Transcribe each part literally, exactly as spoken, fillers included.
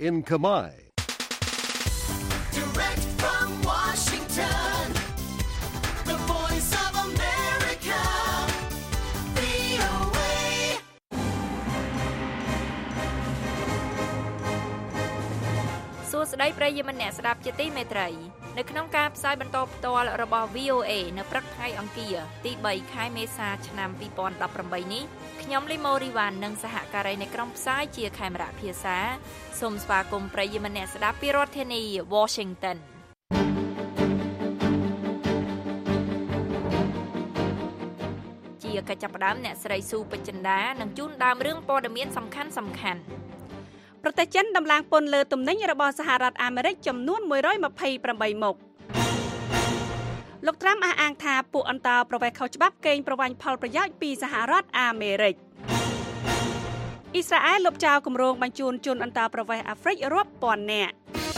in Khmer. Direct from Washington, the voice of America, វី អូ เอសួស្តីប្រិយមិត្តអ្នកស្ដាប់ជាទីមេត្រីនៅក្នុងការផ្សាយបន្តផ្ទាល់របស់ វី អូ เอ នៅព្រឹកថ្ងៃអង្គារទីបីខែមេសាឆ្នាំពីរពាន់ដប់ប្រាំបីនេះខ្ញុំលីម៉ូរីវ៉ាន់និងសហការីនៃក្រុមផ្សាយជាខេមរៈភាសាសូមស្វាគមន៍ប្រិយមិត្តអ្នកស្ដាប់ពីរដ្ឋធានី Washington ជាកិច្ចចាប់ផ្ដើមអ្នកស្រីស៊ូពេជ្រចិន្តានឹងជូនដើមរឿងព័ត៌មានសំខាន់សំខាន់ប្រទេសចិនដំឡើងពន្ធលើទំនិញរបស់សហរដ្ឋអាមេរិកចំនួនមួយរយម្ភៃប្រាំបីមុខលោកត្រាំអះអាងថាពួកអន្តោប្រវេសន៍ខុសច្បាប់កេងប្រវ័ញ្ចផលប្រយោជន៍ពីសហរដ្ឋអាមេរិកអ៊ីស្រាអែលលុបចោលគម្រោងបញ្ជូនជនអន្តោប្រវេសន៍អាហ្វ្រិករាប់ពាន់នាក់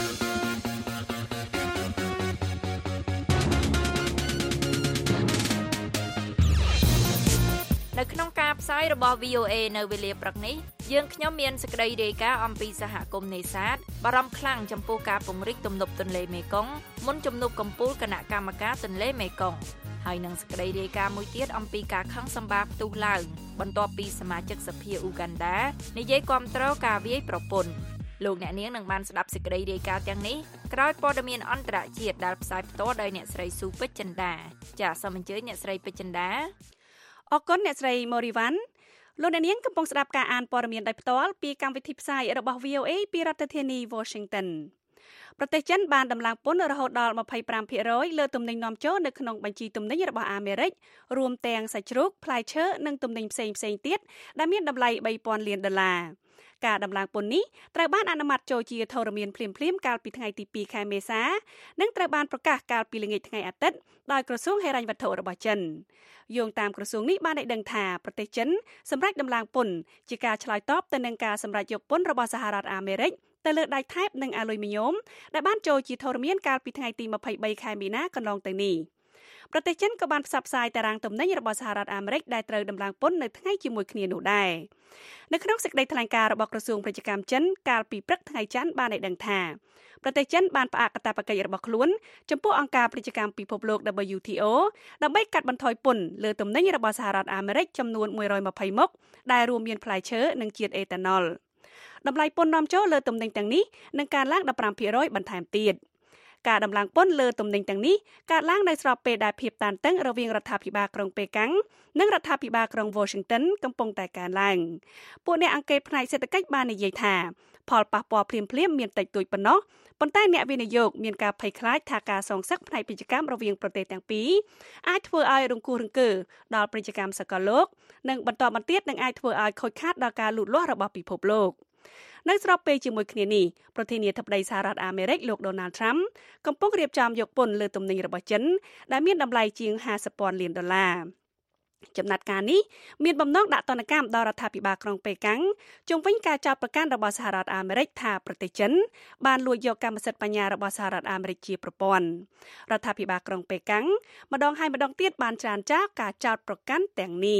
នៅក្នុងការផ្សាយរបស់ វី អូ เอ នៅវេលាព្រឹកនេះយើងខ្ញុំមានសេចក្តីរាយការណ៍អំពីសហគមន៍នេសាទបារម្ភខ្លាំងចំពោះការពង្រីកទំនប់ទន្លេមេគង្គមុនជំនួបកំពូលគណៈកម្មការទន្លេមេគង្គហើយនឹងសេចក្តីរាយការណ៍មួយទៀតអំពីការខឹងសម្បាផ្ទុះឡើងបន្ទាប់ពីសមាជិកសភាអ៊ូហ្គាន់ដានិយាយគាំទ្រការវាយប្រពន្ធលោកអ្នកនាងនឹងបានស្ដាប់សេចក្តីរាយការណ៍ទាំងនេះក្រោយព័ត៌មានអន្តរជាតិដែលផ្សាយផ្ទាល់ដោយអ្នកស្រីស៊ូពេជ្រចិន្តាចាសសូមអញ្ជើញអ្នកស្រីពេជ្រចិន្តាអរគុណអ្នកស្រីម៉ូរីវ៉ាន់លោកអ្នកនាងកំពុងស្ដាប់ការអានព័ត៌មានដោយផ្ទាល់ពីកម្មវិធីផ្សាយរបស់ វី អូ เอ ពីរដ្ឋធានី Washington ប្រទេសចិនបានដំឡើងពន្ធរហូតដល់ម្ភៃប្រាំភាគរយលើទំនិញនាំចូលនៅក្នុងបញ្ជីទំនិញរបស់អាមេរិករួមទាំងសាច់ជ្រូកផ្លែឈើនិងទំនិញផ្សេងផ្សេងទៀតដែលមានតម្លៃបីពាន់លានដុល្លារការដំឡើងពន្ធនេះត្រូវបានអនុម័តចូលជាធរមានភ្លាមៗកាលពីថ្ងៃទីពីរខែមេសានិងត្រូវបានប្រកាសកាលពីល្ងាចថ្ងៃអាទិត្យដោយក្រសួងហិរញ្ញវត្ថុរបស់ចិនយោងតាមក្រសួងនេះបានឲ្យដឹងថាប្រទេសចិនសម្រេចដំឡើងពន្ធជាការឆ្លើយតបទៅនឹងការសម្រេចយកពន្ធរបស់សហរដ្ឋអាមេរិកទៅលើដែកថែបនិងអាលុយមីញ៉ូមដែលបានចូលជាធរមានកាលពីថ្ងៃទីម្ភៃបីខែមីនាកន្លងទៅនេះប្រទេសចិនក៏បានផ្សព្វផ្សាយតារាងទំនិញរបស់សហរដ្ឋអាមេរិកដែលត្រូវដំឡើងពន្ធនៅថ្ងៃជាមួយគ្នានោះដែរនៅក្នុងសេចក្តីថ្លែងការណ៍របស់ក្រសួងពាណិជ្ជកម្មចិនកាលពីព្រឹកថ្ងៃច័ន្ទបានឲ្យដឹងថាប្រទេសចិនបានផ្អាកកាតព្វកិច្ចរបស់ខ្លួនចំពោះអង្គការពាណិជ្ជកម្មពិភពលោក ដប៊្លយូ ទី អូ ដើម្បីកាត់បន្ថយពន្ធលើទំនិញរបស់សហរដ្ឋអាមេរិកចំនួនមួយរយម្ភៃមុខដែលរួមមានផ្លែឈើនិងជាតិអេតាណុលតម្លៃពន្ធនាំចូលលើទំនិញទាំងនេះនឹងកើនឡើងដប់ប្រាំភាគរយបន្ថែមទៀតការដំឡើងពន្ធលើទំនិញទាំងនេះកើតឡើងនៅស្របពេលដែលភាពតានតឹងរវាងរដ្ឋាភិបាលក្រុងប៉េកាំងនិងរដ្ឋាភិបាលក្រុង Washington កំពុងតែកើនឡើងពួកអ្នកអង្កេតផ្នែកសេដ្ឋកិច្ចបាននិយាយថាផលប៉ះពាល់ភ្លាមៗមានតិចតួចប៉ុណ្ណោះប៉ុន្តែអ្នកវិនិយោគមានការភ័យខ្លាចថាការសងសឹកផ្នែកពាណិជ្ជកម្មរវាងប្រទេសទាំងពីរអាចធ្វើឲ្យរង្គោះរង្គើដល់ពាណិជ្ជកម្មសកលលោកនិងបន្តបន្ទាប់នឹងអាចធ្វើឲ្យខូចខាតដល់ការលូតលាស់របស់ពិភពលោកនៅស្របពេលជាមួយគ្នានេះប្រធានាធិបតីសហរដ្ឋអាមេរិកលោក Donald Trump កំពុងរៀបចំយកពន្ធលើទំនិញរបស់ចិនដែលមានតម្លៃជាងហាសិបពាន់លានដុល្លារចំណាត់ការនេះមានបំណងដាក់ទណ្ឌកម្មដល់រដ្ឋាភិបាលក្រុងប៉េកាំងជុំវិញការចោទប្រកាន់របស់សហរដ្ឋអាមេរិកថាប្រទេសចិនបានលួចយកកម្មសិទ្ធិបញ្ញារបស់សហរដ្ឋអាមេរិកជាប្រព័ន្ធរដ្ឋាភិបាលក្រុងប៉េកាំងម្ដងហើយម្ដងទៀតបានច្រានចោលការចោទប្រកាន់ទាំងនេះ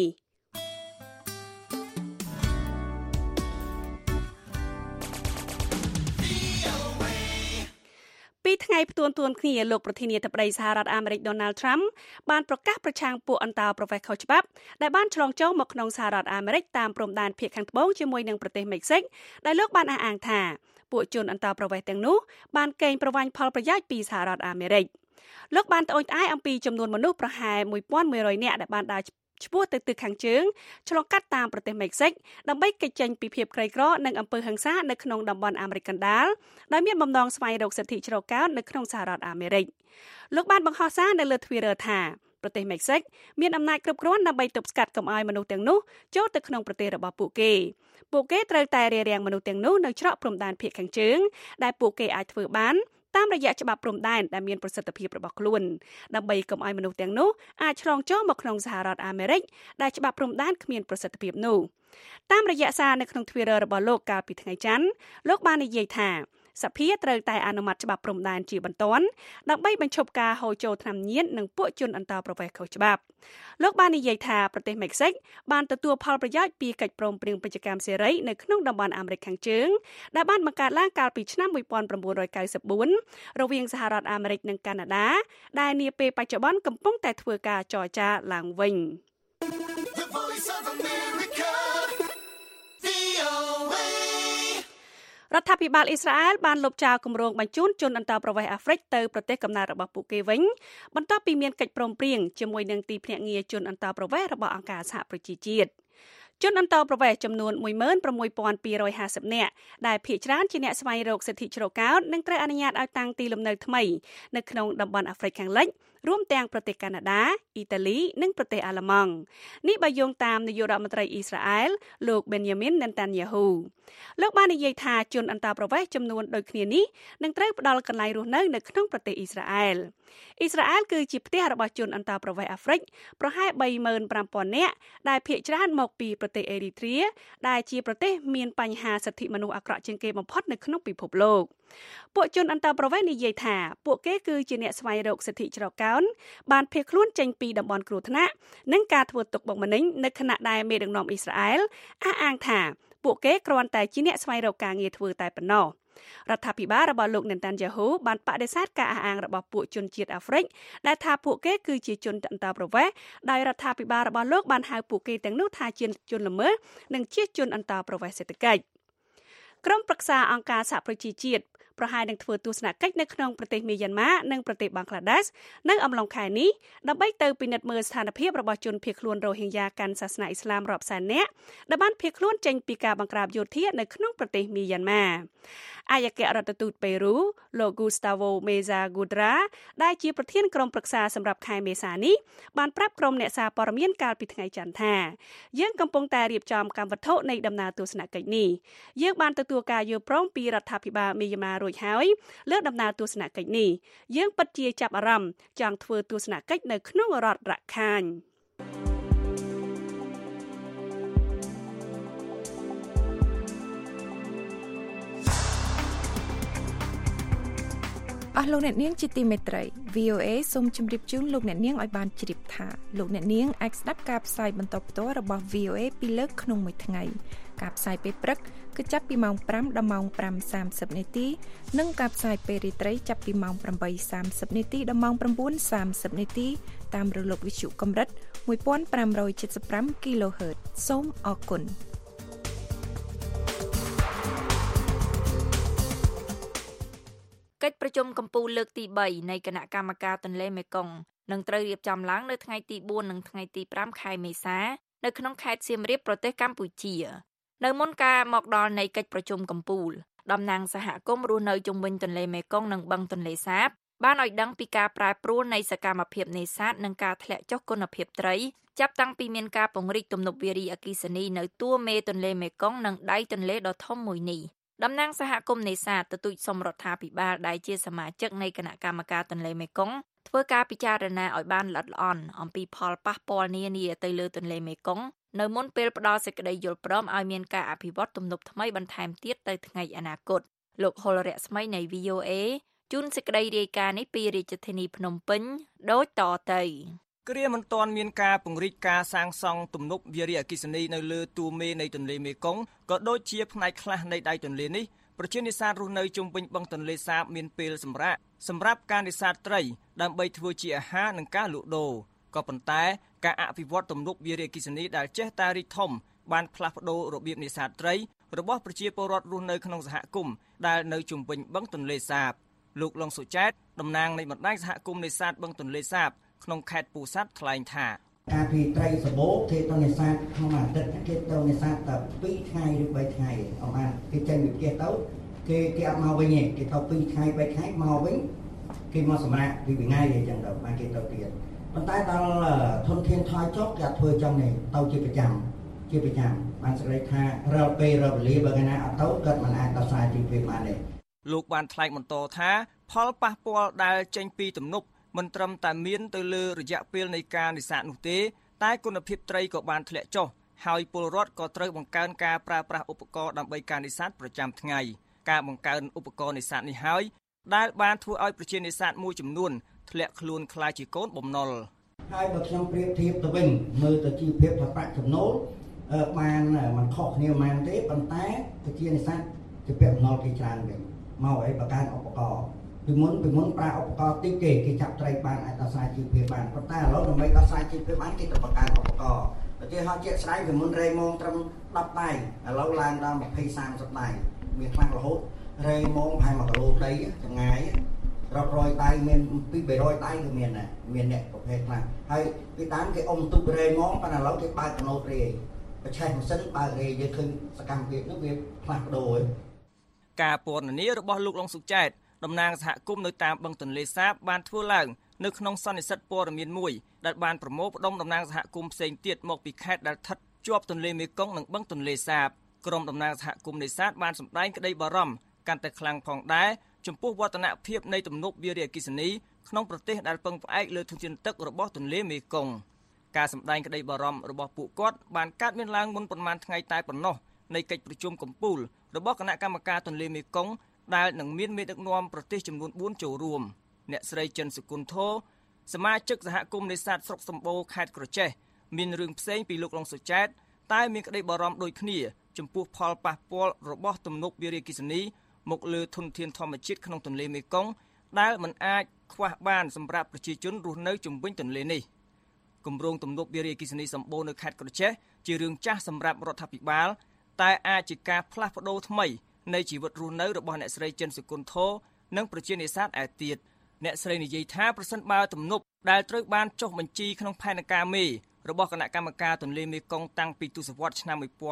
ពីថ្ងៃផ្ទួនទួនគ្នាលោកប្រធានាធិបតីសហរដ្ឋអាមេរិក Donald Trump បានប្រកាសប្រឆាំងពួកអន្តោប្រវេសន៍ខុសច្បាប់ដែលបានឆ្លងចូលមកក្នុងសហរដ្ឋអាមេរិកតាមព្រំដែនភាគខាងត្បូងជាមួយនឹងប្រទេសមិចស៊ិកដែលលោកបានអះអាងថាពួកជនអន្តោប្រវេសន៍ទាំងនោះបានកេងប្រវ័ញ្ចផលប្រយោជន៍ពីសហរដ្ឋអាមេរិកលោកបានត្អូញត្អែអំពីចំនួនមនុស្សប្រហែលមួយពាន់មួយរយនាក់ដែលបានដើរឆ្ពោះទៅទិសខាងជើងឆ្លងកាត់តាមប្រទេសមិចស៊ិកដើម្បីគេចចេញពីភាពក្រីក្រនិងអំពើហិង្សានៅក្នុងតំបន់អាមេរិកកណ្ដាលដែលមានបំណងស្វែងរកសិទ្ធិជ្រកកោននៅក្នុងសហរដ្ឋអាមេរិកលោកបានបង្ហោះសារនៅលើ Twitter ថាប្រទេសមិចស៊ិកមានអំណាចគ្រប់គ្រាន់ដើម្បីទប់ស្កាត់កុំឲ្យមនុស្សទាំងនោះចូលទៅក្នុងប្រទេសរបស់ពួកគេពួកគេត្រូវតែរារាំងមនុស្សទាំងនោះនៅច្រកព្រំដែនភាគខាងជើងដែលពួកគេអាចធ្វើបានតាមរយៈច្បាប់ព្រំដែនដែលមានប្រសិទ្ធភាពរបស់ខ្លួនដើម្បីកុំឲ្យមនុស្សទាំងនោះអាចឆ្លងចូលមកក្នុងសហរដ្ឋអាមេរិកដែលច្បាប់ព្រំដែនគ្មានប្រសិទ្ធភាពនោះតាមរយៈសារនៅក្នុង Twitter របស់លោកកាលពីថ្ងៃច័ន្ទលោកបាននិយាយថាសភាត្រូវតែអនុម័តច្បាប់ព្រំដែនជាបន្ទាន់ដើម្បីបញ្ឈប់ការហូរចូលថ្នាំញៀននិងពួកជនអន្តោប្រវេសន៍ខុសច្បាប់លោកបាននិយាយថាប្រទេសមិចស៊ិកបានទទួលផលប្រយោជន៍ពីកិច្ចព្រមព្រៀងពាណិជ្ជកម្មសេរីនៅក្នុងតំបន់អាមេរិកខាងជើងដែលបានបង្កើតឡើងកាលពីឆ្នាំnineteen ninety-fourរវាងសហរដ្ឋអាមេរិកនិងកាណាដាដែលនាពេលបច្ចុប្បន្នកំពុងតែធ្វើការចរចាឡើងវិញ The Voice of America, វី អូ เอរដ្ឋាភិបាលអ៊ីស្រាអែលបានលុបចោលគម្រោងបញ្ជូនជនអន្តោប្រវេសន៍អាហ្វ្រិកទៅប្រទេសកំណើតរបស់ពួកគេវិញបន្ទាប់ពីមានកិច្ចព្រមព្រៀងជាមួយនឹងទីភ្នាក់ងារជនអន្តោប្រវេសន៍របស់អង្គការសហប្រជាជាតិជនអន្តោប្រវេសន៍ចំនួនone thousand six thousand two hundred fiftyនាក់ដែលភាគច្រើនជាអ្នកស្វែងរកសិទ្ធិជ្រកកោននិងត្រូវអនុញ្ញាតឲ្យតាំងទីលំនៅថ្មីនៅក្នុងតំបន់អាហ្វ្រិកខាងលិចរួមទាំងប្រទេសកាណាដាអ៊ីតាលីនិងប្រទេសអាល្លឺម៉ង់នេះបើយោងតាមនាយករដ្ឋមន្ត្រីអ៊ីស្រាអែលលោក Benjamin Netanyahu លោកបាននិយាយថាជនអន្តោប្រវេសន៍ចំនួនដូចគ្នានេះនឹងត្រូវផ្ដល់កន្លែងរស់នៅនៅក្នុងប្រទេសអ៊ីស្រាអែលអ៊ីស្រាអែលគឺជាផ្ទះរបស់ជនអន្តោប្រវេសន៍អាហ្វ្រិកប្រហែលthree thousand five hundredនាក់ដែលភាគច្រើនមកពីប្រទេសអេរីត្រាដែលជាប្រទេសមានបញ្ហាសិទ្ធិមនុស្សអាក្រក់ជាងគេបំផុតនៅក្នុងពិភពលោកពួកជនអន្តោប្រវេសន៍និយាយថាពួកគេគឺជាអ្នកស្វែងរកសិទ្ធិជ្រកកោនបានភៀសខ្លួនចេញពីតំបន់គ្រោះថ្នាក់និងការធ្វើទុកបុកម្នេញនៅខណៈដែលមេដឹកនាំអ៊ីស្រាអែលអះអាងថាពួកគេគ្រាន់តែជាអ្នកស្វែងរកការងារធ្វើតែប៉ុណ្ណោះរដ្ឋាភិបាលរបស់លោក Netanyahu បានបដិសេធការអះអាងរបស់ពួកជនជាតិអាហ្វ្រិកដែលថាពួកគេគឺជាជនអន្តោប្រវេសន៍ដោយរដ្ឋាភិបាលរបស់លោកបានហៅពួកគេទាំងនោះថាជាជនល្មើសនិងជាជនអន្តោប្រវេសន៍សេដ្ឋកិច្ចក្រុមប្រឹក្សាអង្គការសហប្រជាជាតិប្រហែលនឹងធ្វើទស្សនកិច្ចនៅក្នុងប្រទេសមីយ៉ាន់ម៉ានិងប្រទេសបង់ក្លាដេសនៅអំឡុងខែនេះដើម្បីទៅពិនិត្យមើលស្ថានភាពរបស់ជនភៀសខ្លួនរ៉ូហីញ៉ាកាន់សាសនាអ៊ីស្លាមរាប់សែននាក់ដែលបានភៀសខ្លួនចេញពីការបង្ក្រាបយោធានៅក្នុងប្រទេសមីយ៉ាន់ម៉ាអាយគ្គរដ្ឋទូតប៉េរូលោក Gustavo Meza Gudra ដែលជាប្រធានក្រុមប្រឹក្សាសម្រាប់ខែមេសានេះបានប្រាប់ក្រុមអ្នកសារព័ត៌មានកាលពីថ្ងៃច័ន្ទថាយើងកំពុងតែរៀបចំកម្មវិធីនៃដំណើរទស្សនកិច្ចនេះយើងបានទទួលការយល់ព្រមពីរដ្ឋាភិបាលមីយ៉ាន់ម៉ារួចហើយលើដំណើរទស្សនកិច្ចនេះយើងពិតជាចាប់អារម្មណ៍ចង់ធ្វើទស្សនកិច្ចនៅក្នុងរដ្ឋរ៉ាក់ខាញ់អស់លោកអ្នកនាងជាទីមេត្រី វី អូ เอ សូមជម្រាបជូនលោកអ្នកនាងឲ្យបានជ្រាបថាលោកអ្នកនាងអាចស្ដាប់ការផ្សាយបន្តផ្ទាល់របស់ វី អូ เอ ពីរលើកក្នុងមួយថ្ងៃការផ្សាយពេលព្រឹកគឺចាប់ពីម៉ោងfiveដល់ម៉ោងfive thirtyនាទីនិងការផ្សាយពេលរាត្រីចាប់ពីម៉ោងeight thirtyនាទីដល់ម៉ោងnine thirtyនាទីតាមរលកវិទ្យុកម្រិតfifteen seventy-five គីឡូហឺត សូមអរគុណកិច្ចប្រជុំកំពូលលើកទីthreeនៃគណៈកម្មការទន្លេមេគង្គនឹងត្រូវរៀបចំឡើងនៅថ្ងៃទីfourនិងថ្ងៃទីfiveខែមេសានៅក្នុងខេត្តសៀមរាបប្រទេសកម្ពុជានៅមុនការមកដល់នៃកិច្ចប្រជុំកំពូលតំណាងសហគមន៍រស់នៅជុំវិញទន្លេមេគង្គនិងបឹងទន្លេសាបបានឲ្យដឹងពីការប្រែប្រួលនៃសកម្មភាពនេសាទនិងការធ្លាក់ចុះគុណភាពត្រីចាប់តាំងពីមានការពង្រីកទំនប់វារីអគ្គិសនីនៅទួលមេទន្លេមេគង្គនិងដៃទន្លេដ៏ធំមួយនេះតំណាងសហគមន៍នេសាទទទូចសុំរដ្ឋាភិបាលដែលជាសមាជិកនៃគណៈកម្មការទន្លេមេគង្គធ្វើការពិចារណាឲ្យបានល្អិតល្អន់អំពីផលប៉ះពាល់នានាទៅលើទន្លេមេគង្គនៅមុនពេលផ្ដល់សេចក្តីយល់ព្រមឲ្យមានការអភិវឌ្ឍទំនប់ថ្មីបន្ថែមទៀតទៅថ្ងៃអនាគតលោកហុលរស្មីនៃ វី អូ เอ ជូនសេចក្តីរាយការណ៍នេះពីរាជធានីភ្នំពេញដូចតទៅគ្រាមិនទាន់មានការពង្រីកការសាងសង់ទំនប់វារីអគ្គិសនីនៅលើទួលមេនៃទន្លេមេគង្គក៏ដូចជាផ្នែកខ្លះនៃដៃទន្លេនេះប្រជានេសាទរស់នៅជុំវិញបឹងទន្លេសាបមានពេលសម្រាកសម្រាប់ការនេសាទត្រីដើម្បីធ្វើជាអាហារនិងការលក់ដូរក៏ប៉ុន្តែការអភិវឌ្ឍទំនប់វារីអគ្គិសនីដែលចេះតែរីកធំបានផ្លាស់ប្ដូររបៀបនេសាទត្រីរបស់ប្រជាពលរដ្ឋរស់នៅក្នុងសហគមន៍ដែលនៅជុំវិញបឹងទន្លេសាបលោកលងសុចែតតំណាងនៃបណ្ដាញសហគមន៍នេសាទបឹងទន្លេសាបក្នុងខេត្តពោធិ៍សាត់ថ្លែងថាការពីត្រីសបោគេទៅនេសាទក្នុងអាទិត្យគេទៅនេសាទតែtwoថ្ងៃឬthreeថ្ងៃអត់បានគេចេញពីផ្ទះទៅគេគេអត់មកវិញទេគេទៅtwoថ្ងៃthreeថ្ងៃមកវិញគេមកសម្រាប់ពីថ្ងៃអញ្ចឹងទៅបានគេទៅទៀតប៉ុន្តែដល់ធនធានថយចុះគេអត់ធ្វើអញ្ចឹងទេទៅជាប្រចាំជាប្រចាំបានសេចក្តីថារាល់ពេលរាល់វេលាបើកាលណាអត់ទៅគាត់មិនអាចដោះស្រាយជីវភាពបានទេលោកបានថ្លែងបន្តថាផលប៉ះពាល់ដែលចេញពីទំនប់មិនត្រឹមតែមានទៅលើរយៈពេលនៃការនេសាទនោះទេតែគុណភាពត្រីក៏បានធ្លាក់ចុះហើយពលរដ្ឋក៏ត្រូវបង្កើនការប្រើប្រាស់ឧបករណ៍ដើម្បីការនេសាទប្រចាំថ្ងៃការបង្កើនឧបករណ៍នេសាទនេះហើយដែលបានធ្វើឲ្យប្រជានេសាទមួយចំនួនធ្លាក់ខ្លួនក្លាយជាកូនបំណុលហើយបើខ្ញុំប្រៀបធៀបទៅវិញមើលទៅជីវភាពថាប្រាក់ចំណូលបានមិនខុសគ្នាប៉ុន្មានទេប៉ុន្តែប្រជានេសាទជាពាក់បំណុលគេច្រើនវិញមកឲ្យបង្កើនឧបករណ៍ពីមុនពីមុនប្រើឧបករណ៍តិចទេគេចាប់ត្រីបានអាចដោះស្រាយជីវភាពបានប៉ុន្តែឥឡូវដើម្បីដោះស្រាយជីវភាពបានគេទៅបង្កើនឧបករណ៍ប្រទេសហោះជាក់ស្ដែងពីមុនរេម៉ងត្រឹមដប់ដៃឥឡូវឡើងដល់ยี่สิบ สามสิบដៃមានខ្លះរហូតរេម៉ងប្រហែលមួយគីឡូដីចម្ងាយរាប់រយដៃមានពីរ បីរយដៃគឺមានដែរមានអ្នកប្រភេទខ្លះហើយពីដើមគេអុំទុករេម៉ងប៉ុន្តែឥឡូវគេបើកកណូតរេបច្ចេកម៉ាស៊ីនបើករេយើងឃើញសកម្មភាពនោះវាផ្លាស់ប្ដូរហើយការពណ៌នារបស់លោកឡុងសុកចែតតំណាងសហគមន៍នៅតាមបឹងទន្លេសាបបានធ្វើឡើងនៅក្នុងសន្និសីទព័ត៌មានមួយដែលបានប្រមូលផ្ដុំតំណាងសហគមន៍ផ្សេងទៀតមកពីខេត្តដែលស្ថិតជាប់ទន្លេមេគង្គនិងបឹងទន្លេសាបក្រុមតំណាងសហគមន៍នេសាទបានសម្ដែងក្តីបារម្ភកាន់តែខ្លាំងផងដែរចំពោះវឌ្ឍនភាពនៃទំនប់វារីអគ្គិសនីក្នុងប្រទេសដែលពឹងផ្អែកលើធនធានទឹករបស់ទន្លេមេគង្គការសម្ដែងក្តីបារម្ភរបស់ពួកគាត់បានកើតមានឡើងមុនប៉ុន្មានថ្ងៃតែប៉ុណ្ណោះនៃកិច្ចប្រជុំកំពូលរបស់គណៈកម្មការទន្លេមេគង្គដែលនឹងមានមេដឹកនាំប្រទេសចំនួនបួនចូលរួមអ្នកស្រីចិនសុគន្ធរសមាជិកសហគមន៍នេសាទស្រុកសម្បូរខេត្តក្រចេះមានរឿងផ្សេងពីលោកឡុងសុកចែតតែមានក្តីបារម្ភដូចគ្នាចំពោះផលប៉ះពាល់របស់ទំនប់វារីអគ្គិសនីមកលើធនធានធម្មជាតិក្នុងទន្លេមេគង្គដែលមិនអាចខ្វះបានសម្រាប់ប្រជាជនរស់នៅជុំវិញទន្លេនេះគម្រោងទំនប់វារីអគ្គិសនីសម្បូរនៅខេត្តក្រចេះជារឿងចាស់សម្រាប់រដ្ឋាភិបាលតែអាចជាការផ្លាស់ប្ដូរថ្មីនៃជីវិតរស់នៅរបស់អ្នកស្រីចិនសុគន្ធរនិងប្រជានេសាទឯទៀតអ្នកស្រីនិយាយថាប្រសិនបើទំនប់ដែលត្រូវបានចុះបញ្ជីក្នុងផែនការមេរបស់គណៈកម្មការទន្លេមេគង្គតាំងពីទសវត្សរ៍ឆ្នាំnineteen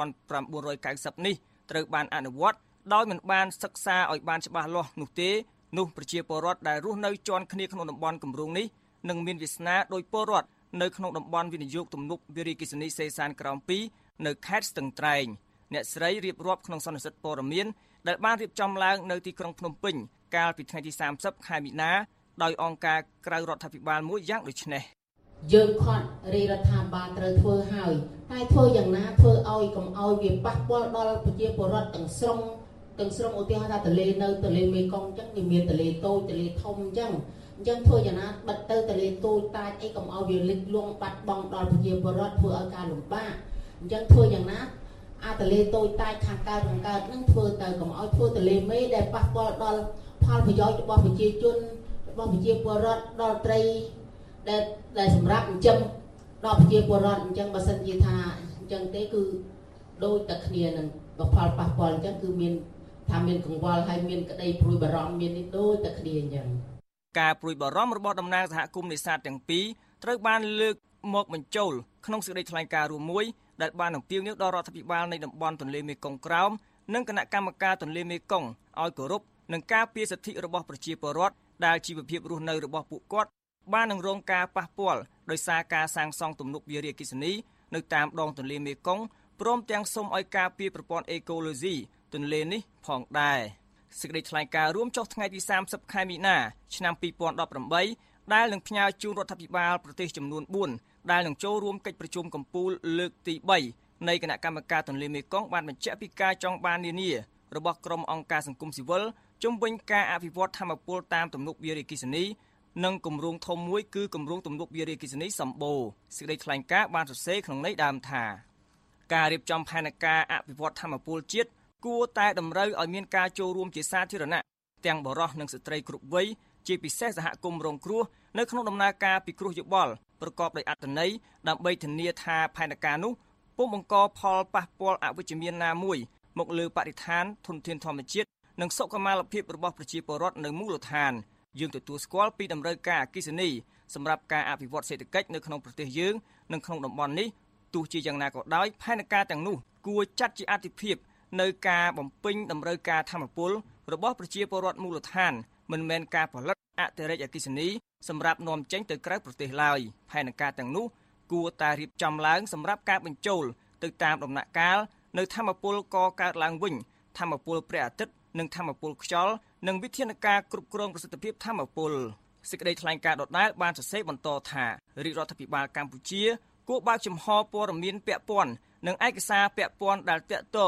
ninetyនេះត្រូវបានអនុវត្តដោយមិនបានសិក្សាឲ្យបានច្បាស់លាស់នោះទេនោះប្រជាពលរដ្ឋដែលរស់នៅជាន់គ្នាក្នុងតំបន់គម្រោងនេះនឹងមានវាសនាដោយពលរដ្ឋនៅក្នុងតំបន់វិនិយោគទំនប់វារីអគ្គិសនីសេសានក្រោមtwoនៅខេត្តស្ទឹងត្រែងអ្នកស្រីរៀបរាប់ក្នុងសន្និសីទព័ត៌មានដែលបានរៀបចំឡើងនៅទីក្រុងភ្នំពេញកាលពីថ្ងៃទីសាមសិបខែមីនាដោយអង្គការក្រៅរដ្ឋាភិបាលមួយយ៉ាងដូចនេះយើងខាត់រាជរដ្ឋាភិបាលត្រូវធ្វើហើយតែធ្វើយ៉ាងណាធ្វើឲ្យកុំឲ្យវាប៉ះពាល់ដល់ប្រជាពលរដ្ឋទាំងស្រុងទាំងស្រុងឧទាហរណ៍ថាទន្លេនៅទន្លេមេគង្គអញ្ចឹងវាមានទន្លេតូចទន្លេធំអញ្ចឹងអញ្ចឹងធ្វើយ៉ាងណាបិទទៅទន្លេតូចតាចអីកុំឲ្យវាលិចលង់បាត់បង់ដល់ប្រជាពលរដ្ឋធ្វើឲ្យការលំបាកអញ្ចឹងធ្វើយ៉ាងណាអាទន្លេតូចតាចខាងកើតខាងកើតនឹងធ្វើទៅកុំឲ្យធ្វើទន្លេមេដែលប៉ះពាល់ដល់ផលប្រយោជន៍របស់ប្រជាជនរបស់ប្រជាពលរដ្ឋដល់ត្រីដែលដែលសម្រាប់ចិញ្ចឹមដល់ប្រជាពលរដ្ឋអញ្ចឹងបើសិនជាថាអញ្ចឹងទេគឺដូចតែគ្នានឹងផលប៉ះពាល់អញ្ចឹងគឺមានថាមានកង្វល់ហើយមានក្តីព្រួយបារម្ភមាននេះដូចតែគ្នាអញ្ចឹងការព្រួយបារម្ភរបស់តំណាងសហគមន៍នេសាទទាំងពីរត្រូវបានលើកមកបញ្ចូលក្នុងសេចក្តីថ្លែងការណ៍រួមមួយដែលបានអំពាវនាវដល់រដ្ឋាភិបាលនៃតំបន់ទន្លេមេគង្គក្រោមនិងគណៈកម្មការទន្លេមេគង្គឲ្យគោរពនិងការពារសិទ្ធិរបស់ប្រជាពលរដ្ឋដែលជីវភាពរស់នៅរបស់ពួកគាត់បាននឹងរងការប៉ះពាល់ដោយសារការសាងសង់ទំនប់វារីអគ្គិសនីនៅតាមដងទន្លេមេគង្គព្រមទាំងសូមឲ្យការពារប្រព័ន្ធអេកូឡូស៊ីទន្លេនេះផងដែរសេចក្តីថ្លែងការណ៍រួមចុះថ្ងៃទីសាមសិបខែមីនាឆ្នាំtwo thousand eighteenដែលនឹងផ្ញើជូនរដ្ឋាភិបាលប្រទេសចំនួនfourដែលនឹងចូលរួមកិច្ចប្រជុំកំពូលលើកទីthreeនៃគណៈកម្មការទន្លេមេគង្គបានបញ្ជាក់ពីការចង់បាននានារបស់ក្រុមអង្គការសង្គមស៊ីវិលជុំវិញការអភិវឌ្ឍថាមពលតាមទំនប់វារីអគ្គិសនីនិងគម្រោងធំមួយគឺគម្រោងទំនប់វារីអគ្គិសនីសម្បូរសេចក្តីថ្លែងការណ៍បានសរសេរក្នុងន័យដើមថាការរៀបចំផែនការអភិវឌ្ឍថាមពលជាតិគួរតែតម្រូវឲ្យមានការចូលរួមជាសាធារណៈទាំងបុរសនិងស្ត្រីគ្រប់វ័យជាពិសេសសហគមន៍រងគ្រោះនៅក្នុងដំណើរការពិគ្រោះយោបល់ប្រកបដោយអត្ថន័យដើម្បីធានាថាផែនការនោះពុំបង្កផលប៉ះពាល់អវិជ្ជមានណាមួយមកលើបរិស្ថានធនធានធម្មជាតិនិងសុខុមាលភាពរបស់ប្រជាពលរដ្ឋនៅមូលដ្ឋានយើងទទួលស្គាល់ពីតម្រូវការអគ្គិសនីសម្រាប់ការអភិវឌ្ឍសេដ្ឋកិច្ចនៅក្នុងប្រទេសយើងនិងក្នុងតំបន់នេះទោះជាយ៉ាងណាក៏ដោយផែនការទាំងនោះគួរចាត់ជាអាទិភាពនៅការបំពេញតម្រូវការថាមពលរបស់ប្រជាពលរដ្ឋមូលដ្ឋានមិនមែនការផលិតអតិរិទ្ធអគ្គិសនីសម្រាប់នាំចេញទៅក្រៅប្រទេសឡើយផែនការទាំងនោះគួរតែរៀបចំឡើងសម្រាប់ការបញ្ចូលទៅតាមដំណាក់កាលនៅថាមពលកកើតឡើងវិញថាមពលព្រះអាទិត្យនិងថាមពលខ្យល់និងវិធានការគ្រប់គ្រងប្រសិទ្ធភាពថាមពលសេចក្តីថ្លែងការណ៍ដដែលបានសរសេរបន្តថារាជរដ្ឋាភិបាលកម្ពុជាគួរបើកចំហព័ត៌មានពាក់ព័ន្ធនិងឯកសារពាក់ព័ន្ធដែលទាក់ទង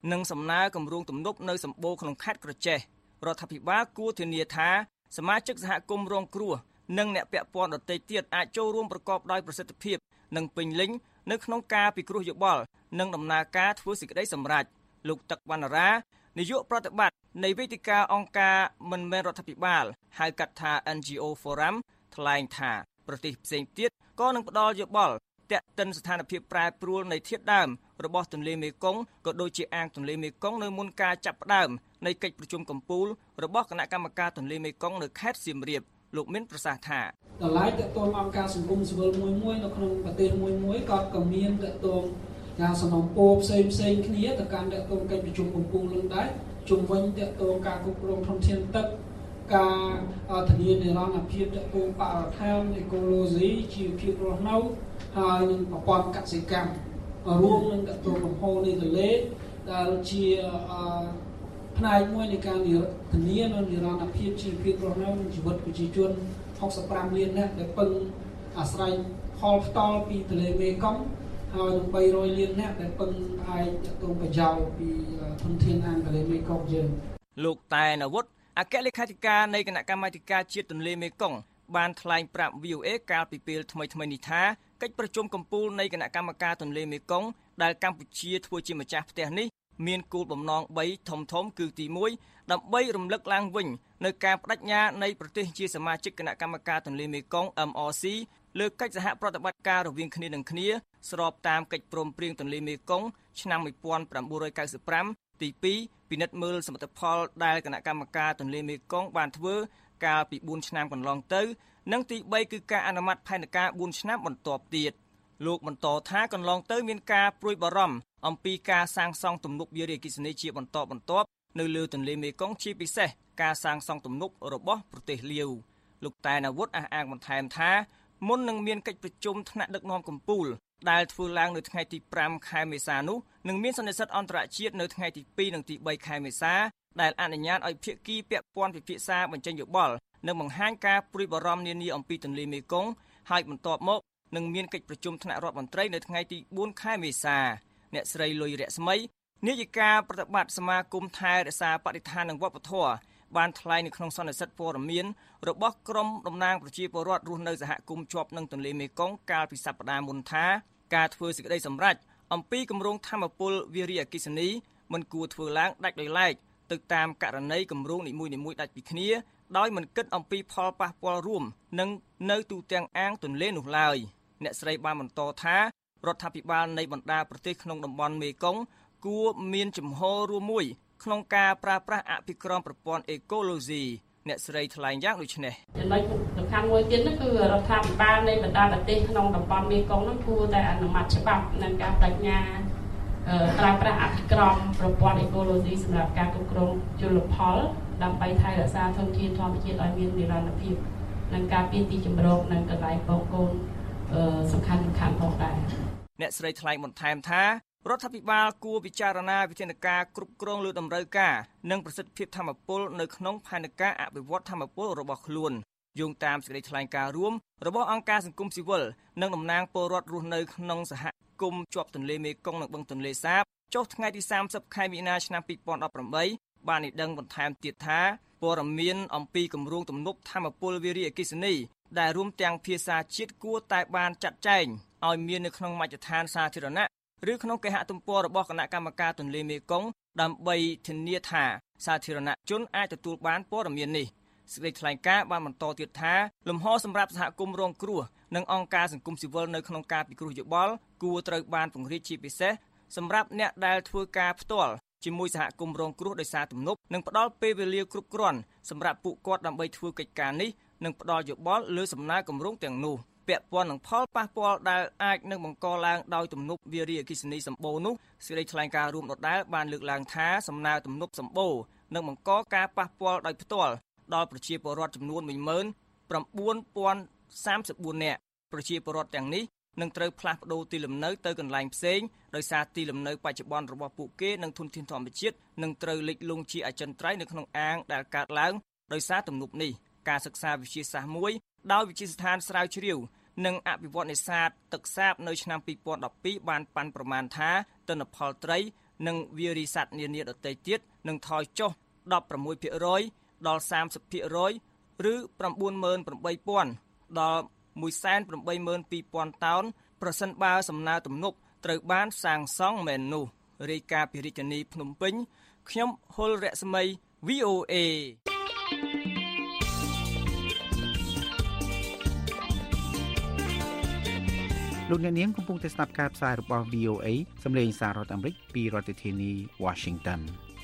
និងសំណើគម្រោងទំនប់នៅសម្បូរក្នុងខេត្តក្រចេះរដ្ឋាភិបាលគួរធានាថាសមាជិកសហគមន៍រងគ្រោះនិងអ្នកពាក់ព័ន្ធដទៃទៀតអាចចូលរួមប្រកបដោយប្រសិទ្ធភាពនិងពេញលេញនៅក្នុងការពិគ្រោះយោបល់និងដំណើរការធ្វើសេចក្តីសម្រេចលោកទឹកវណ្ណរានាយកប្រតិបត្តិនៃវេទិកាអង្គការមិនមែនរដ្ឋាភិបាលហៅកាត់ថា N G O Forum ថ្លែងថាប្រទេសផ្សេងទៀតក៏នឹងផ្ដល់យោបល់ទាក់ទិនស្ថានភាពប្រែប្រួលនៃធាតុដើមរបស់ទន្លេមេគង្គក៏ដូចជាអាងទន្លេមេគង្គនៅមុនការចាប់ផ្ដើមនៃកិច្ចប្រជុំកំពូលរបស់គណៈកម្មការទន្លេមេគង្គនៅខេត្តសៀមរាបលោកមានប្រសាសន៍ថាតម្លៃតកតងអង្គការសង្គមស៊ីវិលមួយមួយនៅក្នុងប្រទេសមួយមួយក៏ក៏មានតកតងយ៉ាងសំណពោផ្សេងផ្សេងគ្នាទៅកាន់តកតងកិច្ចប្រជុំកំពូលនឹងដែរជុំវិញតកតងការគ្រប់គ្រងធនធានទឹកការធានានិរន្តរភាពតកតងបរិស្ថានអេកូឡូស៊ីជីវភាពរស់នៅហើយនឹងប្រព័ន្ធកសិកម្មរួមនឹងតកតងលំហូរនៃទន្លេដែលជាផ្នែកមួយនៃការធានានៅនិរន្តរភាពជីវភាពរស់នៅនិងជីវិតប្រជាជនហុកសិបប្រាំលាននាក់ដែលពឹងអាស្រ័យផលផ្ទាល់ពីទន្លេមេគង្គហើយនឹងបីរយលាននាក់ដែលពឹងផ្អែកទៅប្រយោជន៍ពីធនធានអាងទន្លេមេគង្គយើងលោកតែនអាវុធអគ្គលេខាធិការនៃគណៈកម្មាធិការជាតិទន្លេមេគង្គបានថ្លែងប្រាប់ V O A កាលពីពេលថ្មីៗនេះថាកិច្ចប្រជុំកំពូលនៃគណៈកម្មការទន្លេមេគង្គដែលកម្ពុជាធ្វើជាម្ចាស់ផ្ទះនេះមានគោលបំណងបីធំធំគឺទីមួយដើម្បីរំលឹកឡើងវិញនៅការបដិញ្ញានៃប្រទេសជាសមាជិកគណៈកម្មការទន្លេមេគង្គ M R C លើកិច្ចសហប្រតិបត្តិការរវាងគ្នានឹងគ្នាស្របតាមកិច្ចព្រមព្រៀងទន្លេមេគង្គឆ្នាំmột nghìn chín trăm chín mươi lămទីពីរពិនិត្យមើលសមិទ្ធផលដែលគណៈកម្មការទន្លេមេគង្គបានធ្វើកាលពីបួនឆ្នាំកន្លងទៅនិងទីបីគឺការអនុម័តផែនការបួនឆ្នាំបន្ទាប់ទៀតលោកបន្តថាកន្លងទៅមានការព្រួយបារម្ភអំពីការសាងសង់ទំនប់វារីអគ្គិសនីជាបន្តបន្ទាប់នៅលើទន្លេមេគង្គជាពិសេសការសាងសង់ទំនប់របស់ប្រទេសលាវលោកតែនអាវុធអះអាងបន្ថែមថាមុននឹងមានកិច្ចប្រជុំថ្នាក់ដឹកនាំកំពូលដែលធ្វើឡើងនៅថ្ងៃទីប្រាំខែមេសានោះនឹងមានសន្និសីទអន្តរជាតិនៅថ្ងៃទីពីរនិងទីបីខែមេសាដែលអនុញ្ញាតឲ្យភាគីពាក់ព័ន្ធពិភាក្សាបញ្ចេញយោបល់និងបង្ហាញការព្រួយបារម្ភនានាអំពីទន្លេមេគង្គហើយបន្ទាប់មកនឹងមានកិច្ចប្រជុំថ្នាក់រដ្ឋមន្ត្រីនៅថ្ងៃទីបួនខែមេសាអ្នកស្រីលុយរស្មីនាយិកាប្រតិបត្តិសមាគមថែរក្សាបរិស្ថាននិងវប្បធម៌បានថ្លែងនៅក្នុងសន្និសីទព័ត៌មានរបស់ក្រុមតំណាងប្រជាពលរដ្ឋរស់នៅសហគមន៍ជាប់នឹងទន្លេមេគង្គកាលពីសប្តាហ៍មុនថាការធ្វើសេចក្តីសម្រេចអំពីគម្រោងថាមពលវារីអគ្គិសនីមិនគួរធ្វើឡើងដាច់ដោយឡែកទៅតាមករណីគម្រោងនីមួយៗដាច់ពីគ្នាដោយមិនគិតអំពីផលប៉ះពាល់រួមនឹងនៅទូទាំងអាងទន្លេនោះឡើយអ្នកស្រីបានបន្តថារដ្ឋាភិបាលនៃបណ្ដាប្រទេសក្នុងតំបន់មេគង្គគួរមានជំហររួមមួយក្នុងការប្រើប្រាស់អភិក្រមប្រព័ន្ធអេកូឡូស៊ីអ្នកស្រីថ្លែងយ៉ាងដូចនេះចំណុចសំខាន់មួយទៀតនោះគឺរដ្ឋាភិបាលនៃបណ្ដាប្រទេសក្នុងតំបន់មេគង្គនោះគួរតែអនុម័តច្បាប់និងការបញ្ញាប្រើប្រាស់អភិក្រមប្រព័ន្ធអេកូឡូស៊ីសម្រាប់ការគ្រប់គ្រងជលផលដើម្បីថែរក្សាធនធានធម្មជាតិឲ្យមាននិរន្តរភាពនិងការពារទីជម្រកនិងកន្លែងពងកូនសំខាន់សំខាន់ផងដែរអ្នកស្រីថ្លែងបន្ថែមថារដ្ឋាភិបាលគួរពិចារណាវិធានការគ្រប់គ្រងលើតម្រូវការនិងប្រសិទ្ធភាពធម្មពលនៅក្នុងផែនការអភិវឌ្ឍធម្មពលរបស់ខ្លួនយោងតាមសេចក្តីថ្លែងការណ៍រួមរបស់អង្គការសង្គមស៊ីវិលនិងតំណាងពលរដ្ឋរស់នៅក្នុងសហគមន៍ជាប់ទន្លេមេគង្គនិងបឹងទន្លេសាបចុះថ្ងៃទីសាមសិបខែមីនាឆ្នាំពីរពាន់ដប់ប្រាំបីបានឲ្យដឹងបន្ថែមទៀតថាព័ត៌មានអំពីគម្រោងទំនប់ថាមពលវារីអគ្គិសនីដែលរួមទាំងភាសាជាតិគួរតែបានចាត់ចែងឲ្យមាននៅក្នុងមជ្ឈដ្ឋានសាធារណៈឬក្នុងគេហទំព័ររបស់គណៈកម្មការទន្លេមេគង្គដើម្បីធានាថាសាធារណជនអាចទទួលបានព័ត៌មាននេះសេចក្តីថ្លែងការណ៍បានបន្តទៀតថាលំហសម្រាប់សហគមន៍រងគ្រោះនិងអង្គការសង្គមស៊ីវិលនៅក្នុងការពិគ្រោះយោបល់គួរត្រូវបានពង្រីកជាពិសេសសម្រាប់អ្នកដែលធ្វើការផ្ទាល់ជាមួយសហគមន៍រងគ្រោះដោយសារទំនប់និងផ្ដល់ពេលវេលាគ្រប់គ្រាន់សម្រាប់ពួកគាត់ដើម្បីធ្វើកិច្ចការនេះនិងផ្ដល់យោបល់លើសំណើគម្រោងទាំងនោះពាក់ព័ន្ធនឹងផលប៉ះពាល់ដែលអាចនឹងបង្កឡើងដោយទំនប់វារីអគ្គិសនីសម្បូរនោះសេចក្តីថ្លែងការណ៍រួមដដែលបានលើកឡើងថាសំណើទំនប់សម្បូរនឹងបង្កការប៉ះពាល់ដោយផ្ទាល់ដល់ប្រជាពលរដ្ឋចំនួនmột nghìn chín trăm ba mươi tưនាក់ប្រជាពលរដ្ឋទាំងនេះនឹងត្រូវផ្លាស់ប្ដូរទីលំនៅទៅកន្លែងផ្សេងដោយសារទីលំនៅបច្ចុប្បន្នរបស់ពួកគេនិងធនធានធម្មជាតិនឹងត្រូវលិចលង់ជាអចិន្ត្រៃយ៍នៅក្នុងអាងដែលកើតឡើងដោយសារទំនប់នេះការសិក្សាវិទ្យាសាស្ត្រមួយដោយវិទ្យាស្ថានស្រាវជ្រាវនិងអភិវឌ្ឍនេសាទទឹកសាបនៅឆ្នាំពីរពាន់ដប់ពីរបានប៉ាន់ប្រមាណថាទិន្នផលត្រីនិងវារីស័ត្វនានាដទៃទៀតនឹងថយចុះ ដប់ប្រាំមួយភាគរយ ដល់ សាមសិបភាគរយ ឬ ៩ម៉ឺនប្រាំបីពាន់ ដល់ មួយសែនប្រាំបីម៉ឺនពីរពាន់តោនប្រសិនបើសំណើទំនប់ត្រូវបានសាងសង់មែននោះរាយការណ៍ពីរាជធានីភ្នំពេញខ្ញុំហុលរស្មី វី អូ เอលោកអ្នកនាងកំពុងតែស្ដាប់ការផ្សាយរបស់ វី អូ เอ សម្លេងសាររដ្ឋអាមេរិកពីរដ្ឋធានី Washington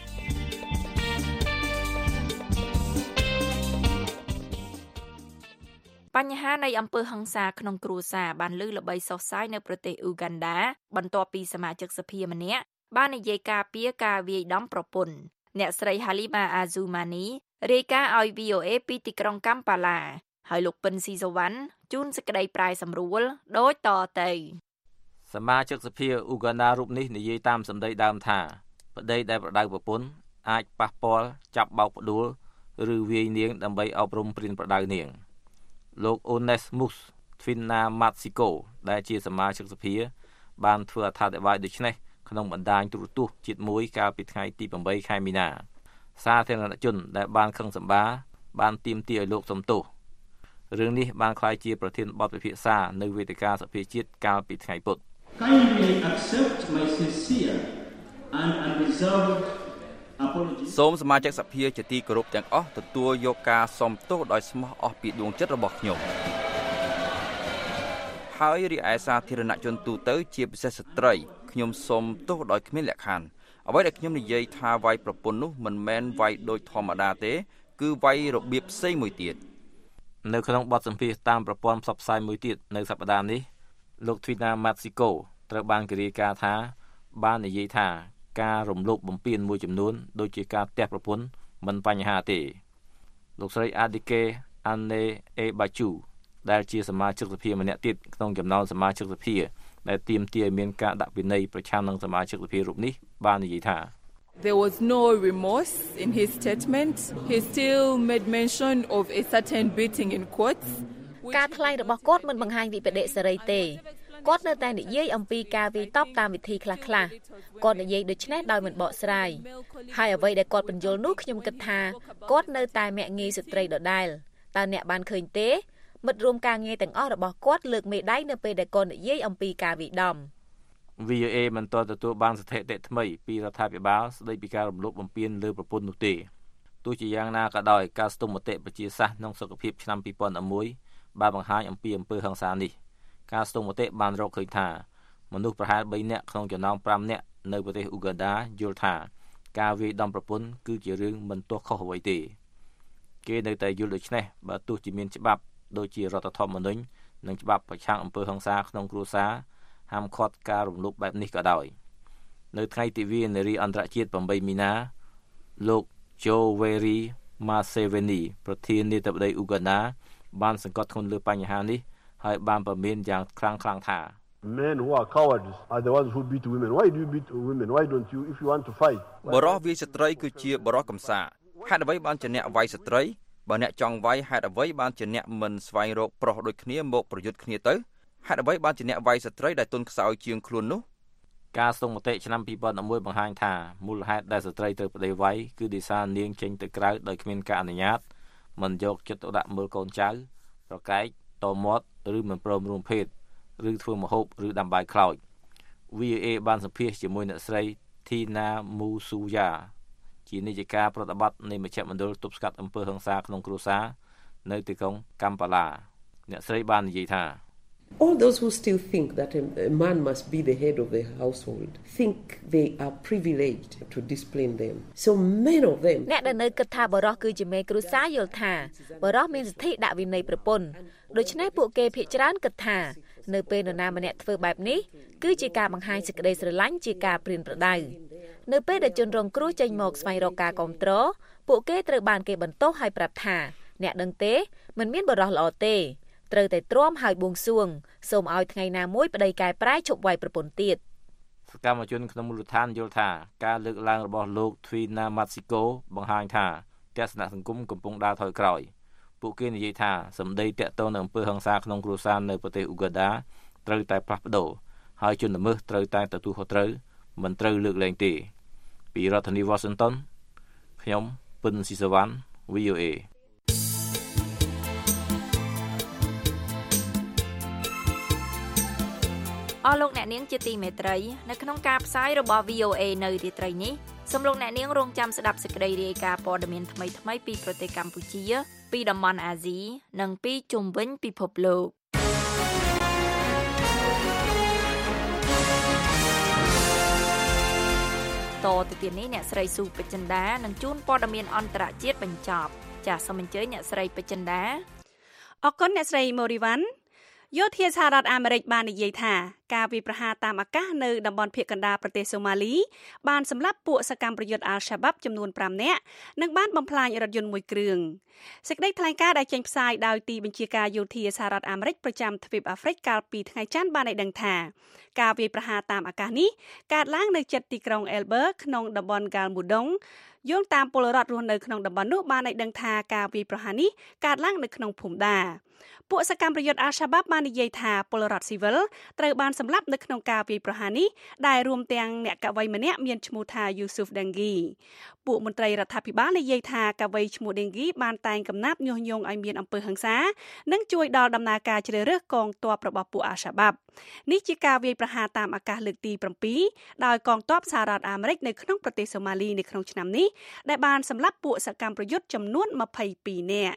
បញ្ហានៃអំពើហិង្សាក្នុងគ្រួសារបានលើកល្បីសុសសាយនៅប្រទេសអ៊ូហ្គាន់ដាបន្ទាប់ពីសមាជិកសភាម្នាក់បាននិយាយការពារការវាយដំប្រពន្ធអ្នកស្រី Halima Azumani រាយការណ៍ឲ្យ វី អូ เอ ពីទីក្រុងកាំប៉ាឡាហើយលោកពិនស៊ីសវណ្ណជូនសេចក្តីប្រែសម្រួលដូចតទៅសមាជិកសភាអ៊ូហ្គាន់ដារូបនេះនិយាយតាមសម្ដីដើមថាប្តីដែលប្រដៅប្រពន្ធអាចប៉ះពាល់ចាប់បោកផ្ដួលឬវាយនាងដើម្បីអប់រំព្រានប្រដៅនាងលោក Onesmus Twinamatsiko ដែលជាសមាជិកសភាបានធ្វើអត្ថាធិប្បាយដូចនេះក្នុងបណ្ដាញទូរទស្សន៍ជាតិមួយកាលពីថ្ងៃទីប្រាំបីខែមីនាសាធារណជនដែលបានខឹងសម្បាបានទាមទារឲ្យលោកសំទោសរឿងនេះបានក្លាយជាប្រធានបទពិភាក្សានៅវេទិកាសភាជាតិកាលពីថ្ងៃពុធ Kindly accept my sincere and unreserved apology សូមសមាជិកសភាជាទីគោរពទាំងអស់ទទួលយកការសុំទោសដោយស្មោះអស់ពីដួងចិត្តរបស់ខ្ញុំហើយរីឯសាធារណជនទូទៅជាពិសេសស្ត្រីខ្ញុំសូមទោសដោយគ្មានលក្ខខណ្ឌអ្វីដែលខ្ញុំនិយាយថាវាយប្រពន្ធនោះមិនមែនវាយដូចធម្មតាទេគឺវាយរបៀបផ្សេងមួយទៀតនៅក្នុងបទសម្ភាសន៍តាមប្រព័ន្ធផ្សព្វផ្សាយមួយទៀតនៅសប្តាហ៍នេះលោក Twinamatsiko ត្រូវបានគេរាយការណ៍ថាបាននិយាយថាការរំលោភបំពានមួយចំនួនដូចជាការទះប្រពន្ធមិនបញ្ហាទេលោកស្រី Adike Anne Ebachu ដែលជាសមាជិកសភាម្នាក់ទៀតក្នុងចំណោមសមាជិកសភាដែលទាមទារឲ្យមានការដាក់វិន័យប្រឆាំងនឹងសមាជិកសភារូបនេះបាននិយាយថា There was no remorse in his statement. He still made mention of a certain beating in court. ការថ្លែងរបស់គាត់មិនបង្ហាញវិបដិសេរីទេគាត់នៅតែនិយាយអំពីការវាយតប់តាមវិធីខ្លះៗគាត់និយាយដូច្នេះដោយមិនបកស្រាយហើយអ្វីដែលគាត់បញ្យល់នោះខ្ញុំគិតថាគាត់នៅតែមាក់ងាយស្ត្រីដដែលតើអ្នកបានឃើញទេមិត្តរួមការងារទាំងអស់របស់គាត់លើកមេដៃនៅពេលដែលគាត់និយាយអំពីការវាយដំវី អូ เอ មិនទាន់ទទួលបានស្ថិតិថ្មីពីរដ្ឋាភិបាលស្ដីពីការរំលោភបំពានលើប្រពន្ធនោះទេទោះជាយ៉ាងណាក៏ដោយការស្ទង់មតិប្រជាសាស្ត្រក្នុងសុខភាពឆ្នាំពីរពាន់មួយបានបង្ហាញអំពីអំពើហិង្សានេះការស្ទង់មតិបានរកឃើញថាមនុស្សប្រហែលបីនាក់ក្នុងចំណោមប្រាំនាក់នៅប្រទេសអ៊ូហ្គាន់ដាយល់ថាការវាយដំប្រពន្ធគឺជារឿងមិនទាស់ខុសអ្វីទេគេនៅតែយល់ដូច្នេះបើទោះជាមានច្បាប់ដូចជារដ្ឋធម្មនុញ្ញនិងច្បាប់ប្រឆាំងអំពើហិង្សាក្នុងគ្រួសារហាមឃាត់ការរំលោភបែបនេះក៏ដោយនៅថ្ងៃទិវានារីអន្តរជាតិប្រាំបីមីនាលោក Yoweri Museveni ប្រធាននាយកដ្ឋានអ៊ូហ្គាន់ដាបានសង្កត់ធ្ងន់លើបញ្ហានេះហើយបានប្រមានយ៉ាងខ្លាំងខ្លាំងថា Men who are cowards are the ones who beat women. Why do you beat women? Why don't you if you want to fight? បរិសុទ្ធវាយស្ត្រីគឺជាបរិសុទ្ធកំសាហេតុអ្វីបានជាអ្នកវាយស្ត្រីបើអ្នកចង់វាយហេតុអ្វីបានជាអ្នកមិនស្វែងរកប្រុសដូចគ្នាមកប្រយុទ្ធគ្នាទៅហេតុអ្វីបានជាអ្នកវាយស្ត្រីដែលទុនខ្សោយជាងខ្លួននោះការស្ទង់មតិឆ្នាំពីរពាន់មួយបង្ហាញថាមូលហេតុដែលស្ត្រីត្រូវប្តីវាយគឺដោយសារនាងចេញទៅក្រៅដោយគ្មានការអនុញ្ញាតមិនយកចិត្តទុកដាក់មើលកូនចៅប្រកែកតមាត់ឬមិនព្រមរួមភេទឬធ្វើម្ហូបឬដាំបាយខ្លោច វី អូ เอ បានសម្ភាសជាមួយអ្នកស្រី Tina Musuya ជានាយិកាប្រតិបត្តិនៃមជ្ឈមណ្ឌលទប់ស្កាត់អំពើហិង្សាក្នុងគ្រួសារនៅទីក្រុងកាំប៉ាឡាអ្នកស្រីបាននិយាយថា All those who still think that a, a man must be the head of the household think they are privileged to discipline them. So many of them អ្នកដែលនៅគិតថាបរិសុទ្ធគឺជាមេគ្រួសារយល់ថាបរិសុទ្ធមានសិទ្ធិដាក់វិន័យប្រពន្ធដូច្នេះពួកគេភាគច្រើនគិតថានៅពេលនរណាម្នាក់ធ្វើបែបនេះគឺជាការបង្ហាញសេចក្តីស្រឡាញ់ជាការព្រានប្រដៅនៅពេលដែលជនរងគ្រោះចេញមកស្វែងរកការគាំទ្រពួកគេត្រូវបានគេបន្ទោសឲ្យប្រាប់ថាអ្នកដឹងទេមិនមានបរិសុទ្ធល្អទេត្រូវតែទ្រាំហើយបួងសួងសូមឲ្យថ្ងៃណាមួយប្តីកែប្រែជប់វាយប្រពន្ធទៀតសកម្មជនក្នុងមូលដ្ឋានយល់ថាការលើកឡើងរបស់លោក Twinamatsiko បង្ហាញថាទស្សនៈសង្គមកំពុងដើរថយក្រោយពួកគេនិយាយថាសម្ដីតាក់ទងនឹងអំពើហិង្សាក្នុងគ្រួសារនៅប្រទេសអ៊ូហ្គាន់ដាត្រូវតែផ្លាស់ប្ដូរហើយជនល្មើសត្រូវតែទទួលខុសត្រូវមិនត្រូវលើកលែងទេពីរដ្ឋធានី Washington ខ្ញុំពិនស៊ីសវណ្ណ វី អូ เอអស់លោកអ្នកនាងជាទីមេត្រីនៅក្នុងការផ្សាយរបស់ វី អូ เอ នៅរាត្រីនេះសូមលោកអ្នកនាងរងចាំស្ដាប់សេចក្តីរាយការណ៍ព័ត៌មានថ្មីៗពីប្រទេសកម្ពុជាពីតំបន់អាស៊ីនិងពីជុំវិញពិភពលោកតទៅទៀតនេះអ្នកស្រីស៊ូពេជ្រចិន្តានឹងជូនព័ត៌មានអន្តរជាតិបញ្ចប់ចាសសូមអញ្ជើញអ្នកស្រីពេជ្រចិន្តាអរគុណអ្នកស្រីម៉ូរីវ៉ាន់យោធាសហរដ្ឋអាមេរិកបាននិយាយថាការវាយប្រហារតាមអាកាសនៅតំបន់ភាគកណ្ដាលប្រទេសសូម៉ាលីបានសម្លាប់ពួកសកម្មប្រយុទ្ធអាល់ឆាបាប់ចំនួនប្រាំនាក់និងបានបំផ្លាញរថយន្តមួយគ្រឿងសេចក្តីថ្លែងការណ៍ដែលចេញផ្សាយដោយទីបញ្ជាការយោធាសហរដ្ឋអាមេរិកប្រចាំទ្វីបអាហ្វ្រិកកាលពីថ្ងៃច័ន្ទបានឲ្យដឹងថាការវាយប្រហារតាមអាកាសនេះកើតឡើងនៅជិតទីក្រុងអែលប៊ឺក្នុងតំបន់ហ្គាល់មូដុងយោងតាមពលរដ្ឋរស់នៅក្នុងតំបន់នោះបានឲ្យដឹងថាការវាយប្រហារនេះកើតឡើងនៅក្នុងភូមិដាពួកសកម្មប្រយុទ្ធអាល់ឆាបាប់បាននិយាយថាពលរដ្ឋស៊ីវិលត្រូវបានសម្លាប់នៅក្នុងការវាយប្រហារនេះដែលរួមទាំងអ្នកកវីម្នាក់មានឈ្មោះថាយូស៊ុហ្វដេងហ្គីពួកមន្ត្រីរដ្ឋាភិបាលនិយាយថាកវីឈ្មោះដេងហ្គីបានតែងកំណាព្យញុះញង់ឲ្យមានអំពើហិង្សានិងជួយដល់ដំណើរការជ្រើសរើសកងទ័ពរបស់ពួកអាល់ឆាបាប់នេះជាការវាយប្រហារតាមអាកាសលើកទីប្រាំពីរដោយកងទ័ពសហរដ្ឋអាមេរិកនៅក្នុងប្រទេសសូម៉ាលីនៅក្នុងឆ្នាំនេះដែលបានសម្លាប់ពួកសកម្មប្រយុទ្ធចំនួនម្ភៃពីរនាក់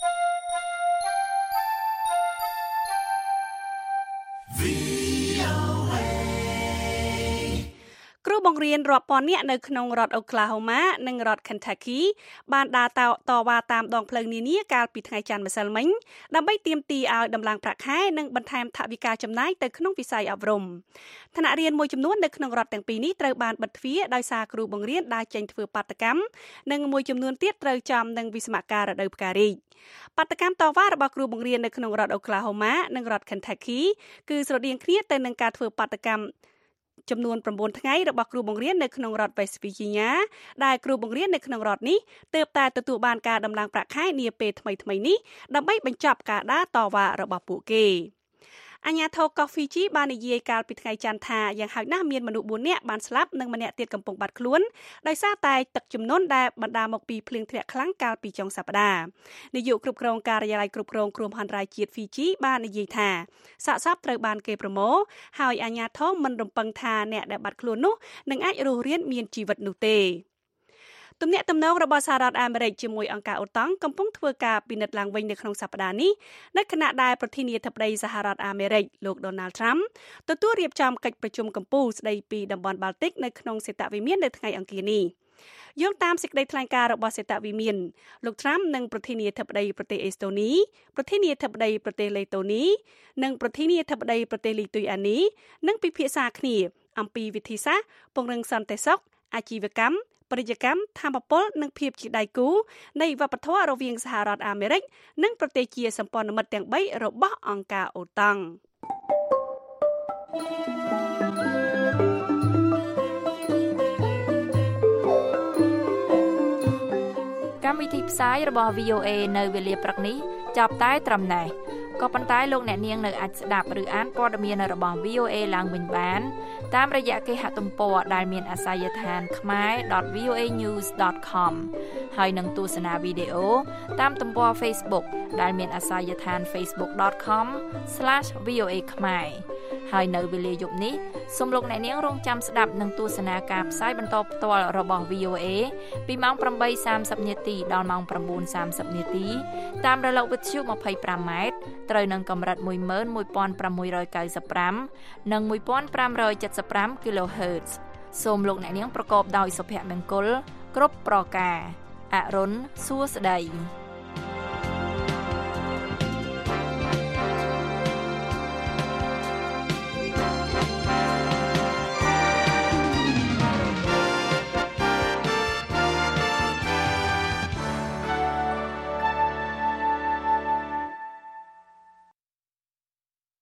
គ្រូបង្រៀនរាប់ពាន់នាក់នៅក្នុងរដ្ឋ Oklahoma និងរដ្ឋ Kentucky បានដើរតវ៉ាតាមដងផ្លូវនានាកាលពីថ្ងៃច័ន្ទម្សិលមិញដើម្បីទាមទារឲ្យដំឡើងប្រាក់ខែនិងបន្ថែមថវិកាចំណាយទៅក្នុងវិស័យអប់រំថ្នាក់រៀនមួយចំនួននៅក្នុងរដ្ឋទាំងពីរនេះត្រូវបានបិទទ្វារដោយសារគ្រូបង្រៀនដើរចេញធ្វើបាតកម្មនិងមួយចំនួនទៀតត្រូវចំនឹងវិស្សមការរដូវផ្ការីកបាតកម្មតវ៉ារបស់គ្រូបង្រៀននៅក្នុងរដ្ឋ Oklahoma និងរដ្ឋ Kentucky គឺស្រដៀងគ្នាទៅនឹងការធ្វើបាតកម្មចំនួនប្រាំបួនថ្ងៃរបស់គ្រូបង្រៀននៅក្នុងរដ្ឋ West Virginia ដែលគ្រូបង្រៀននៅក្នុងរដ្ឋនេះទើបតែទទួលបានការដំឡើងប្រាក់ខែនាពេលថ្មីៗនេះដើម្បីបញ្ចប់ការដើរតវ៉ារបស់ពួកគេអាជ្ញាធរកោះ Fiji បាននិយាយកាលពីថ្ងៃច័ន្ទថាយ៉ាងហោចណាស់មានមនុស្សបួននាក់បានស្លាប់និងម្នាក់ទៀតកំពុងបាត់ខ្លួនដោយសារតែទឹកជំនន់ដែលបណ្ដាលមកពីភ្លៀងធ្លាក់ខ្លាំងកាលពីចុងសប្តាហ៍នាយកគ្រប់គ្រងការិយាល័យគ្រប់គ្រងគ្រោះមហន្តរាយជាតិ Fiji បាននិយាយថាសាកសពត្រូវបានគេប្រមូលហើយអាជ្ញាធរមិនរំពឹងថាអ្នកដែលបាត់ខ្លួននោះនឹងអាចរស់រានមានជីវិតនោះទេទំនាក់ទំនងរបស់សហរដ្ឋអាមេរិកជាមួយអង្គការអូតាំងកំពុងធ្វើការពិនិត្យឡើងវិញនៅក្នុងសប្តាហ៍នេះនៅខណៈដែលប្រធានាធិបតីសហរដ្ឋអាមេរិកលោក Donald Trump ទទួលរៀបចំកិច្ចប្រជុំកំពូលស្តីពីតំបន់ Baltic នៅក្នុងសេតវិមាននៅថ្ងៃអង្គារនេះយោងតាមសេចក្តីថ្លែងការណ៍របស់សេតវិមានលោក Trump និងប្រធានាធិបតីប្រទេសអេស្តូនីប្រធានាធិបតីប្រទេសលេតូនីនិងប្រធានាធិបតីប្រទេសលីទុយអានីនឹងពិភាក្សាគ្នាអំពីវិធីសាស្ត្រពង្រឹងសន្តិសុខអាជីវកម្មពាណិជ្ជកម្មថាមពលនិងភាពជាដៃគូនៃវប្បធម៌រវាងសហរដ្ឋអាមេរិកនិងប្រទេសជាសម្ព័ន្ធមិត្តទាំងបីរបស់អង្គការអូតាំងកម្មវិធីផ្សាយរបស់ វី អូ เอ នៅវេលាព្រឹកនេះចាប់តែត្រឹមណេះក៏ប៉ុន្តែលោកអ្នកនាងនៅអាចស្ដាប់ឬអានព័ត៌មានរបស់ វី អូ เอ ឡើងវិញបានតាមរយៈគេហទំព័រដែលមានអាសយដ្ឋាន khmae dot v o a news dot com ហើយនឹងទស្សនាវីដេអូតាមទំព័រ Facebook ដែលមានអាសយដ្ឋាន facebook dot com slash v o a khmae ហើយនៅវេលាយប់នេះសូមលោកអ្នកនាងរងចាំស្ដាប់នឹងទស្សនាការផ្សាយបន្តផ្ទាល់របស់ វី អូ เอ ពីម៉ោង ប្រាំបីសាមសិបនាទីដល់ម៉ោង ប្រាំបួនសាមសិបនាទីតាមរលកវិទ្យុ ម្ភៃប្រាំម៉ែត្រត្រូវនឹងកម្រិត មួយម៉ឺនមួយពាន់ប្រាំមួយរយកៅសិបប្រាំ និង មួយពាន់ប្រាំរយседសិបប្រាំ kHz សូមលោកអ្នកនាងប្រកបដោយសុភមង្គលគ្រប់ប្រការអរុនសួស្តី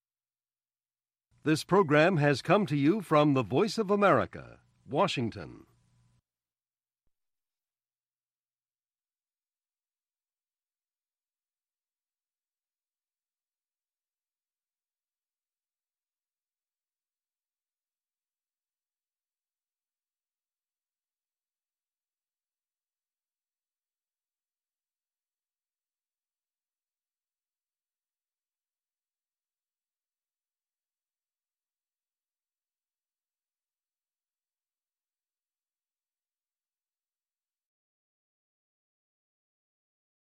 This program has come to you from the Voice of America, Washington.